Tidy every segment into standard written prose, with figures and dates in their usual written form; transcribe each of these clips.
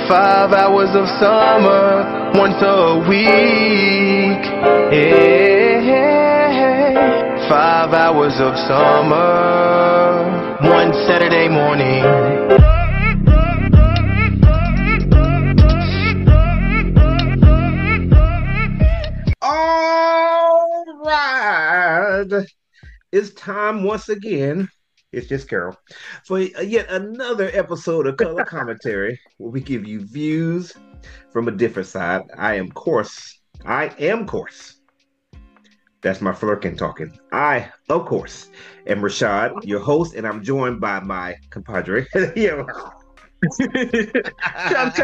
5 hours of summer once a week. Yeah. 5 hours of summer one Saturday morning. All right. It's time once again. It's just Carol for yet another episode of Color Commentary, where we give you views from a different side. I am course. That's my flirkin talking. I, of course, am Rashad, your host, and I'm joined by my compadre. Yeah. Chuck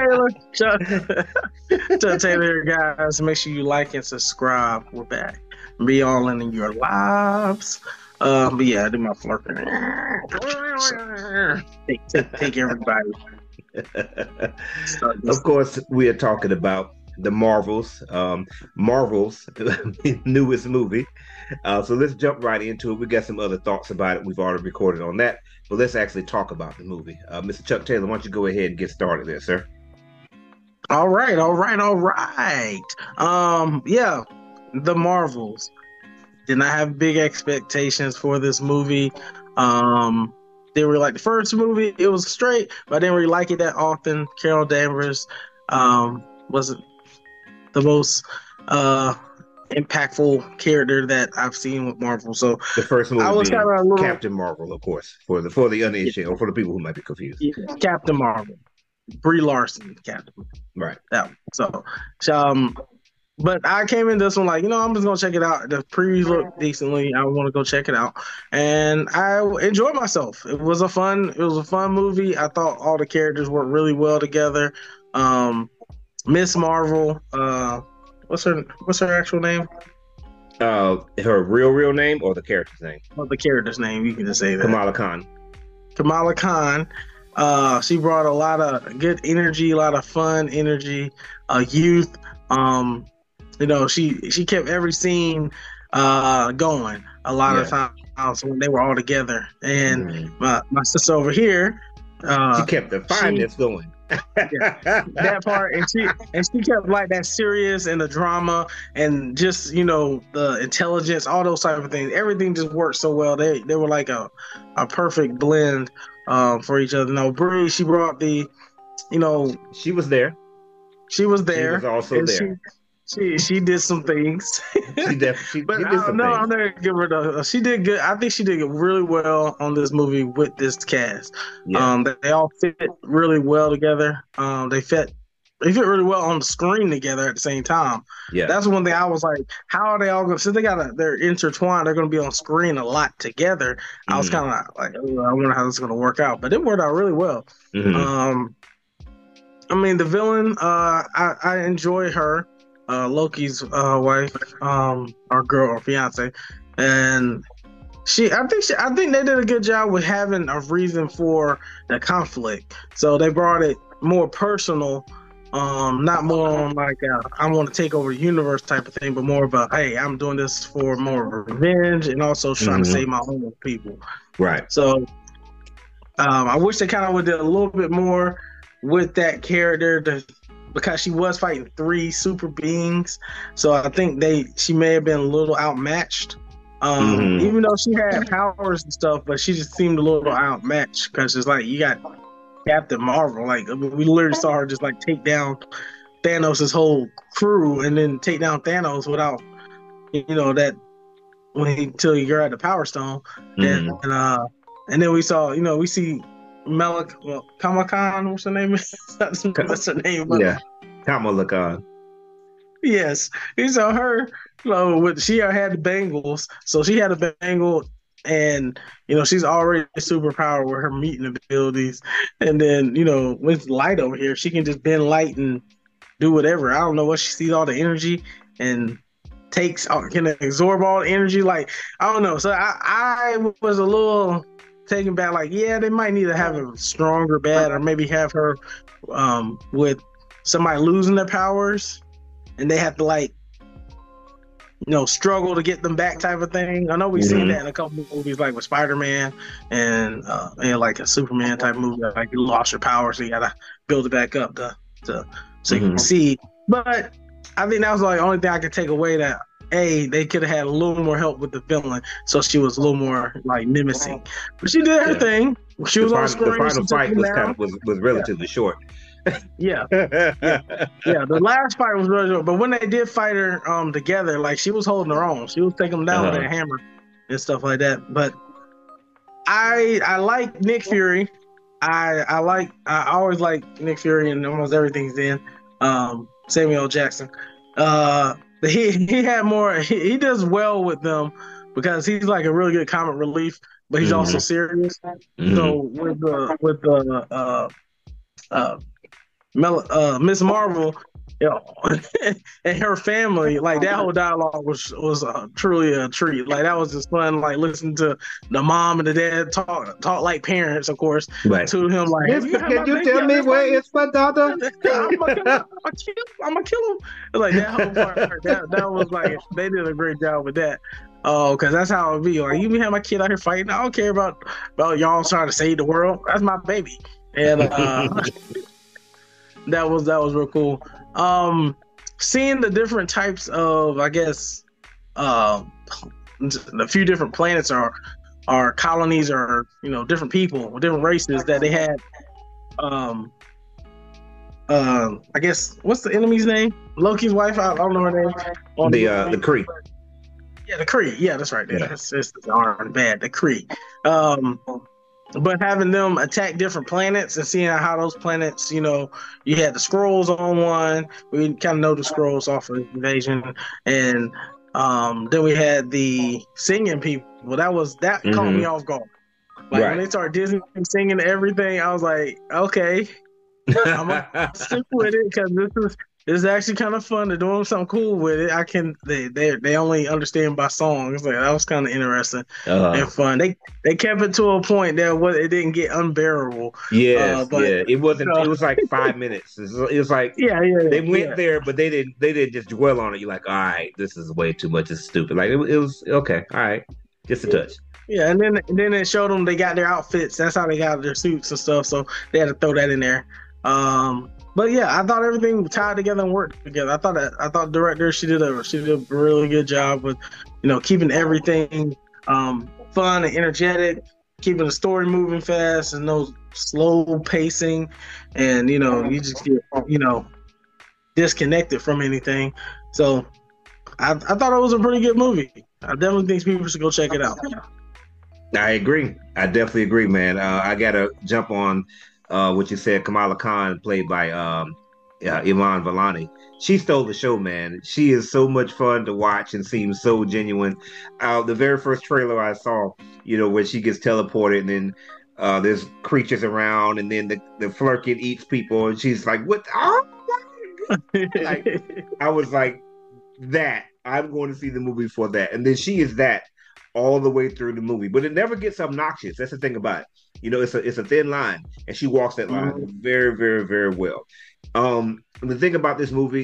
Taylor, guys. Make sure you like and subscribe. We're back. Be all in your lives. But yeah, I do my flirting. Take everybody. Of course, we are talking about the Marvels, Marvel's newest movie. So let's jump right into it. We got some other thoughts about it. We've already recorded on that, but let's actually talk about the movie. Mr. Chuck Taylor, why don't you go ahead and get started there, sir? All right. Yeah, the Marvels. Did not have big expectations for this movie. They were like the first movie, it was straight, but I didn't really like it that often. Carol Danvers wasn't the most impactful character that I've seen with Marvel. So the first movie I was kind of Captain Marvel, of course, for the uninitiated, or for the people who might be confused. Yeah, Captain Marvel, Brie Larson, Captain. Right. That one. So but I came in this one like, I'm just gonna check it out. The previews look decently. I want to go check it out, and I enjoyed myself. It was a fun movie. I thought all the characters worked really well together. Miss Marvel, what's her actual name? Her real name or the character's name? Well, the character's name. You can just say that. Kamala Khan. She brought a lot of good energy, a lot of fun energy, youth. She kept every scene going a lot of times when they were all together. And my sister over here, she kept the fineness going. That part, and she kept like that serious and the drama and just the intelligence, all those type of things. Everything just worked so well. They were like a perfect blend for each other. No, Brie, she brought the, she was there. She was there. She was also there. She did some things. She did some things. I'm gonna give her she did good. I think she did really well on this movie with this cast. Yeah. They all fit really well together. They fit really well on the screen together at the same time. Yeah. That's one thing I was like, how are they all going? Since they're intertwined, they're going to be on screen a lot together. I was kind of like, I wonder how this is going to work out, but it worked out really well. Mm-hmm. The villain, I enjoy her. Loki's wife, our girl, or fiance, and I think they did a good job with having a reason for the conflict. So they brought it more personal, not more on like I want to take over the universe type of thing, but more of a hey, I'm doing this for more revenge and also trying to save my own people. Right. So I wish they kind of would do a little bit more with that character because she was fighting 3 super beings, so I think she may have been a little outmatched. Even though she had powers and stuff, but she just seemed a little outmatched because it's like you got Captain Marvel. Like we literally saw her just like take down Thanos' whole crew and then take down Thanos without that when he till you're at the Power Stone. And then we saw we see Kamala Khan, what's her name? That's her name. Yeah, Kamala Khan. Yes, he saw her. She had the bangles, so she had a bangle, and she's already a superpower with her meeting abilities. And then with Light over here, she can just bend light and do whatever. I don't know what she sees all the energy and can absorb all the energy. Like I don't know. So I was a little taken back, like, they might need to have a stronger bat, or maybe have her with somebody losing their powers and they have to like struggle to get them back type of thing. I know we've seen that in a couple of movies, like with Spider-Man and like a Superman type movie, like you lost your power, so you gotta build it back up to to succeed. But I think that was like the only thing I could take away, that they could have had a little more help with the villain, so she was a little more like menacing. But she did her thing. She was on screen. The final fight was relatively short. Yeah. The last fight was really short, but when they did fight her together, like she was holding her own. She was taking them down with a hammer and stuff like that. But I like Nick Fury. I always like Nick Fury and almost everything he's in. Samuel L. Jackson. He had more. He does well with them because he's like a really good comic relief, but he's also serious. So with Miss Marvel, and her family, like that whole dialogue was truly a treat. Like that was just fun. Like listening to the mom and the dad talk like parents, of course, to him. Like, can you tell me where is my daughter? I'm gonna kill him. Like that whole part. That was like, they did a great job with that. Oh, because that's how it be. Like, you have my kid out here fighting. I don't care about y'all trying to save the world. That's my baby. And that was real cool. Seeing the different types of, I guess, a few different planets or colonies, or different people, different races that they had. I guess, what's the enemy's name? Loki's wife. I don't know her name. The Kree. Yeah, the Kree. Yeah, that's right. Yeah. It's darn bad. The Kree. But having them attack different planets and seeing how those planets, you had the Skrulls on one. We kind of know the Skrulls off of Invasion, and then we had the singing people. That caught me off guard. Like when they started Disney singing everything, I was like, okay, I'm gonna stick with it because this is actually kind of fun. They're doing something cool with it. They only understand by songs. Like that was kind of interesting and fun. They kept it to a point that it didn't get unbearable. It wasn't. It was like 5 minutes. It was like they went there, but they didn't just dwell on it. You're like, all right, this is way too much. It's stupid. Like it was okay. All right, just a touch. Yeah, and then it showed them they got their outfits. That's how they got their suits and stuff. So they had to throw that in there. But yeah, I thought everything tied together and worked together. I thought the director, she did a really good job with, keeping everything fun and energetic, keeping the story moving fast and no slow pacing, and you just get disconnected from anything. So I thought it was a pretty good movie. I definitely think people should go check it out. I agree. I definitely agree, man. I gotta jump on what you said. Kamala Khan, played by Iman Vellani. She stole the show, man. She is so much fun to watch and seems so genuine. The very first trailer I saw, where she gets teleported and then there's creatures around, and then the Flurkin eats people, and she's like, "What? Oh my God!" Like, I was like, "That I'm going to see the movie for that." And then she is that all the way through the movie, but it never gets obnoxious. That's the thing about it. It's a thin line, and she walks that line very, very, very well. The thing about this movie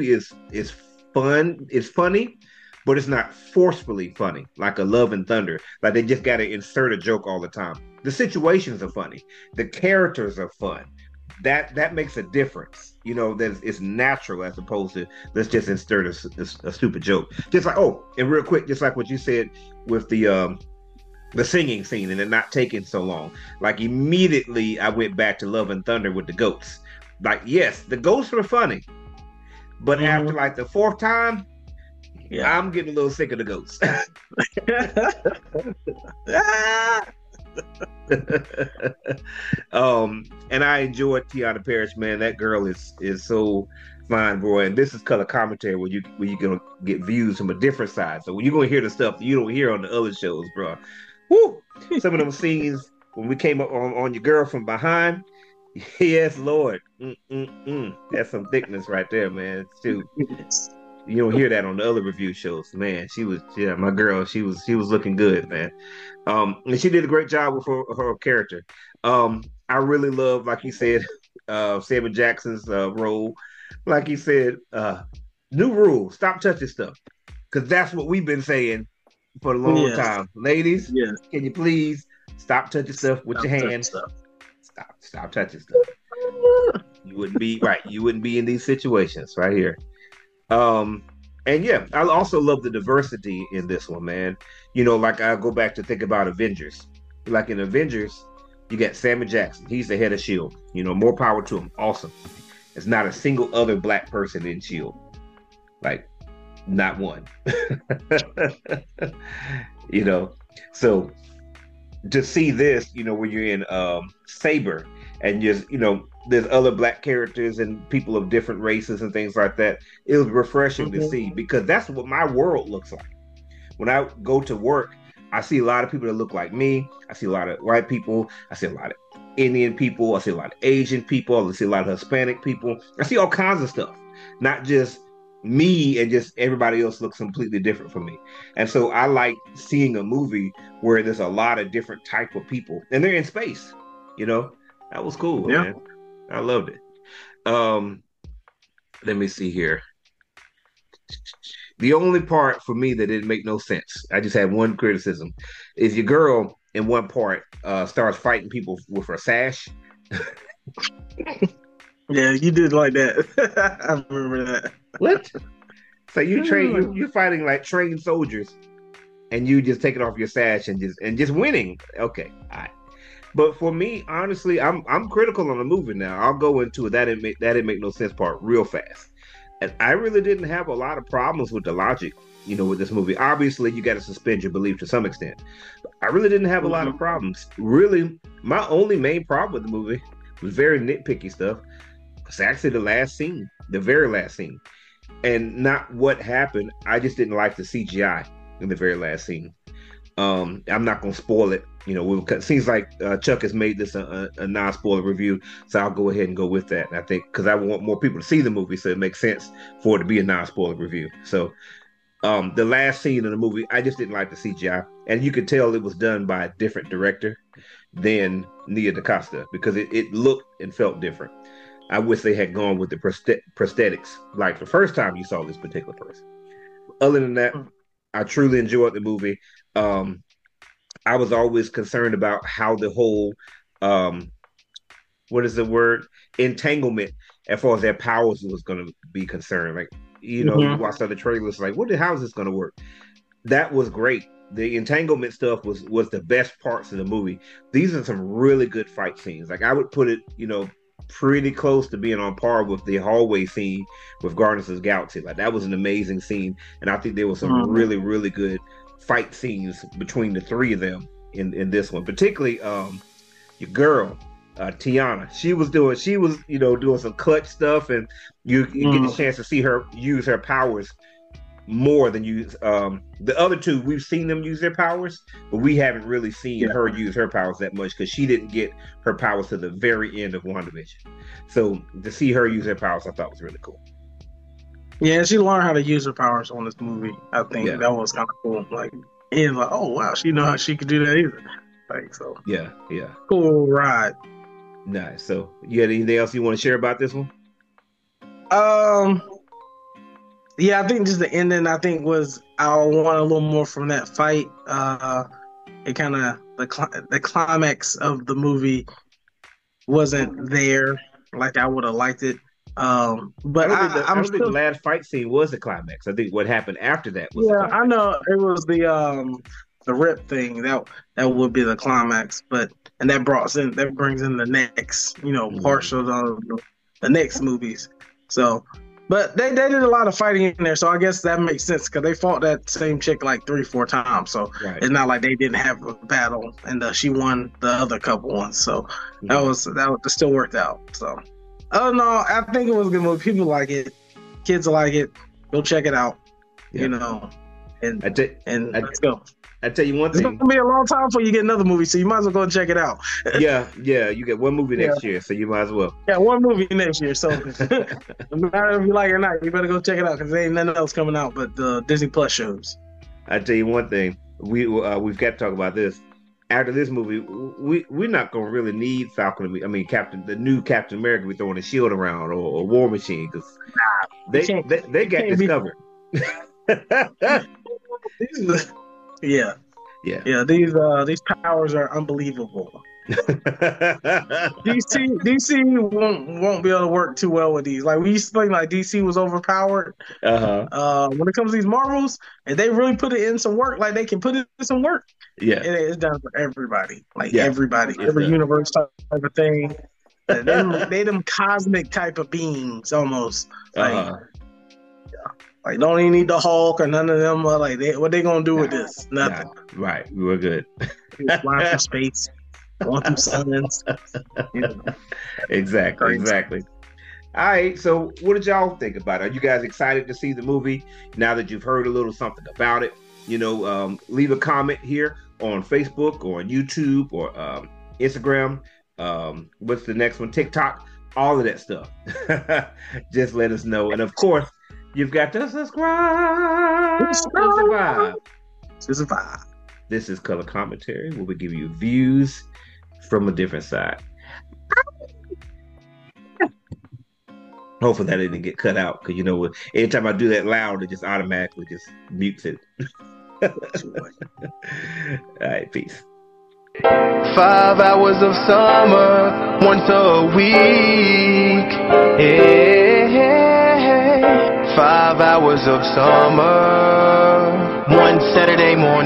is fun. It's funny, but it's not forcefully funny like a Love and Thunder. Like they just got to insert a joke all the time. The situations are funny. The characters are fun. That makes a difference. That it's natural as opposed to let's just insert a stupid joke. Just like, and real quick, just like what you said with the singing scene and it not taking so long. Like immediately I went back to Love and Thunder with the goats. Like, yes, the goats were funny, but after like the fourth time, I'm getting a little sick of the goats. And I enjoyed Tiana Parrish, man. That girl is so fine, boy. And this is color commentary where you're gonna get views from a different side. So when you're gonna hear the stuff you don't hear on the other shows, bro. Woo! Some of them scenes when we came up on your girl from behind. Yes, Lord. That's some thickness right there, man. Shoot. You don't hear that on the other review shows, man. My girl. She was looking good, man. And she did a great job with her character. I really love, like you said, Samuel Jackson's role. Like he said, new rule: stop touching stuff, because that's what we've been saying for a long time. Ladies, can you please stop touching stuff with your hands? Stop touching stuff. You wouldn't be right. You wouldn't be in these situations right here. And yeah, I also love the diversity in this one, man. You know, like I go back to think about Avengers. Like in Avengers, you got Samuel Jackson. He's the head of Shield. You know, more power to him. Awesome. There's not a single other black person in Shield. Like, not one. You know, so to see this, you know, when you're in Saber and just, you know, there's other black characters and people of different races and things like that. It was refreshing to see, because that's what my world looks like. When I go to work, I see a lot of people that look like me. I see a lot of white people. I see a lot of Indian people. I see a lot of Asian people. I see a lot of Hispanic people. I see all kinds of stuff, not just me and just everybody else looks completely different from me. And so I like seeing a movie where there's a lot of different type of people and they're in space. You know, that was cool, man. I loved it. Let me see here. The only part for me that didn't make no sense, I just had one criticism, is your girl in one part starts fighting people with her sash. Yeah, you did like that. I remember that. What? So you're fighting like trained soldiers, and you just taking off your sash and just winning. Okay, all right. But for me, honestly, I'm critical on the movie now. I'll go into it. That didn't make no sense part real fast. And I really didn't have a lot of problems with the logic, you know, with this movie. Obviously, you got to suspend your belief to some extent. But I really didn't have a lot of problems. Really, my only main problem with the movie was very nitpicky stuff. It's actually the last scene, the very last scene. And not what happened. I just didn't like the CGI in the very last scene. I'm not going to spoil it. You know, it seems like Chuck has made this a non-spoiler review, so I'll go ahead and go with that. And I think because I want more people to see the movie, so it makes sense for it to be a non-spoiler review. So the last scene of the movie, I just didn't like the CGI, and you could tell it was done by a different director than Nia DaCosta because it looked and felt different. I wish they had gone with the prosthetics like the first time you saw this particular person. Other than that, I truly enjoyed the movie. I was always concerned about how the whole, what is the word? Entanglement as far as their powers was going to be concerned. Like, you know, you watch other trailers, like, how is this going to work? That was great. The entanglement stuff was the best parts of the movie. These are some really good fight scenes. Like, I would put it, you know, pretty close to being on par with the hallway scene with Guardians of the Galaxy. Like, that was an amazing scene. And I think there was some really, really good fight scenes between the three of them in this one, particularly your girl Tiana. She was doing some clutch stuff, and you get the chance to see her use her powers more than use the other two. We've seen them use their powers, but we haven't really seen her use her powers that much because she didn't get her powers to the very end of WandaVision. So to see her use her powers, I thought was really cool. Yeah, she learned how to use her powers on this movie. I think that was kind of cool. Like, and like, oh wow, she know how she could do that either. Like, so yeah, cool ride. Nice. So, you had anything else you want to share about this one? Yeah, I think just the ending. I think was I want a little more from that fight. It kind of the climax of the movie wasn't there like I would have liked it. But I don't think the last fight scene was the climax. I think what happened after that was. Yeah, I know it was the rip thing that would be the climax, and that brings in the next parts of the next movies. So, but they did a lot of fighting in there, so I guess that makes sense because they fought that same chick like 3-4 times. So It's not like they didn't have a battle and she won the other couple ones. So that still worked out. So. Oh no, I think it was a good movie. People like it. Kids like it. Go check it out. Yeah. And let's go. I tell you one thing. It's gonna be a long time before you get another movie, so you might as well go check it out. Yeah. You get one movie next year, so you might as well. Yeah, one movie next year. So no matter if you like it or not, you better go check it out because there ain't nothing else coming out but the Disney Plus shows. I tell you one thing. We've got to talk about this. After this movie, we're not gonna really need Falcon. The new Captain America. We're throwing a shield around or War Machine because they got this covered. Yeah. These powers are unbelievable. DC won't be able to work too well with these. Like we used to think like DC was overpowered. When it comes to these Marvels, and they really put it in some work, like they can put it in some work. Yeah, it's done for everybody. Like everybody, every universe type of thing. they them cosmic type of beings almost. Like don't even need the Hulk or none of them. Like what they gonna do with this? Nothing. Right, we were good. Flying through space, going through suns. Exactly. All right, so what did y'all think about it? Are you guys excited to see the movie now that you've heard a little something about it? Leave a comment here on Facebook or on YouTube or Instagram. What's the next one? TikTok, all of that stuff. Just let us know. And of course, you've got to subscribe. This is Color Commentary, where we give you views from a different side. Hopefully that didn't get cut out, because anytime I do that loud, it just automatically just mutes it. All right, peace. 5 hours of summer, once a week. Hey, 5 hours of summer, one Saturday morning.